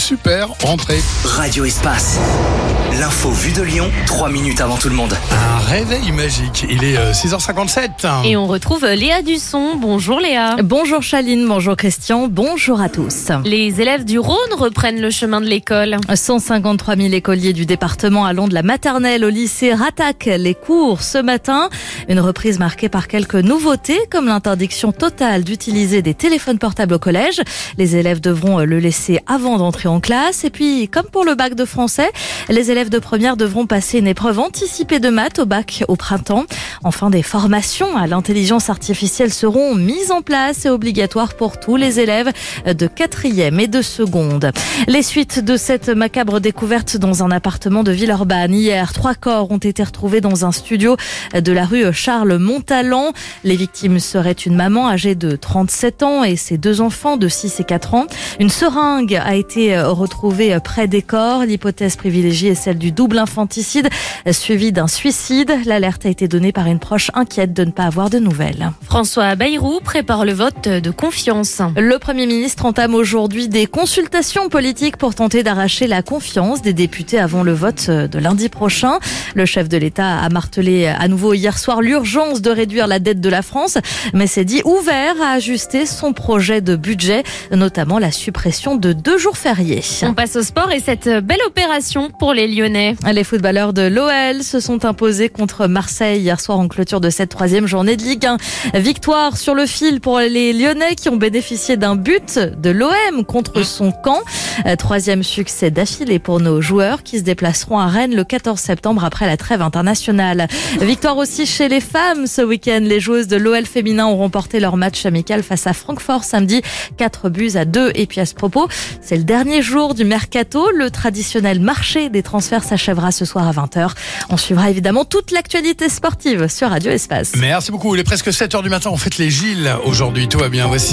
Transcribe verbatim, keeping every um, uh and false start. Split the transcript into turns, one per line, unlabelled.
super rentrée.
Radio Espace. L'info vue de Lyon, trois minutes avant tout le monde.
Un réveil magique. Il est euh, six heures cinquante-sept.
Et on retrouve Léa Dusson. Bonjour Léa.
Bonjour Chaline, bonjour Christian, bonjour à tous.
Les élèves du Rhône reprennent le chemin de l'école.
cent cinquante-trois mille écoliers du département allant de la maternelle au lycée rattaquent les cours ce matin. Une reprise marquée par quelques nouveautés comme l'interdiction totale d'utiliser des téléphones portables au collège. Les élèves devront le laisser avant d'entrer en classe. Et puis, comme pour le bac de français, les élèves de première devront passer une épreuve anticipée de maths au bac au printemps. Enfin, des formations à l'intelligence artificielle seront mises en place et obligatoires pour tous les élèves de quatrième et de seconde. Les suites de cette macabre découverte dans un appartement de Villeurbanne. Hier, trois corps ont été retrouvés dans un studio de la rue Charles Montalan. Les victimes seraient une maman âgée de trente-sept ans et ses deux enfants de six et quatre ans. Une seringue a été retrouvée près des corps. L'hypothèse privilégiée est celle du double infanticide suivi d'un suicide. L'alerte a été donnée par une proche inquiète de ne pas avoir de nouvelles.
François Bayrou prépare le vote de confiance.
Le Premier ministre entame aujourd'hui des consultations politiques pour tenter d'arracher la confiance des députés avant le vote de lundi prochain. Le chef de l'État a martelé à nouveau hier soir l'urgence de réduire la dette de la France, mais s'est dit ouvert à ajuster son projet de budget, notamment la suppression de deux jours fériés.
On passe au sport et cette belle opération pour les Lyonnais.
Les footballeurs de l'O L se sont imposés contre Marseille hier soir en clôture de cette troisième journée de Ligue un. Victoire sur le fil pour les Lyonnais qui ont bénéficié d'un but de l'O M contre son camp. Troisième succès d'affilée pour nos joueurs qui se déplaceront à Rennes le quatorze septembre après la trêve internationale. Victoire aussi chez les femmes ce week-end. Les joueuses de l'O L féminin ont remporté leur match amical face à Francfort samedi, quatre buts à deux. Et puis à ce propos, c'est le dernier jour du mercato. Le traditionnel marché des transferts s'achèvera ce soir à vingt heures. On suivra évidemment toute l'actualité sportive sur Radio Espace.
Merci beaucoup. Il est presque sept heures du matin. On fête les Gilles aujourd'hui. Tout va bien. Voici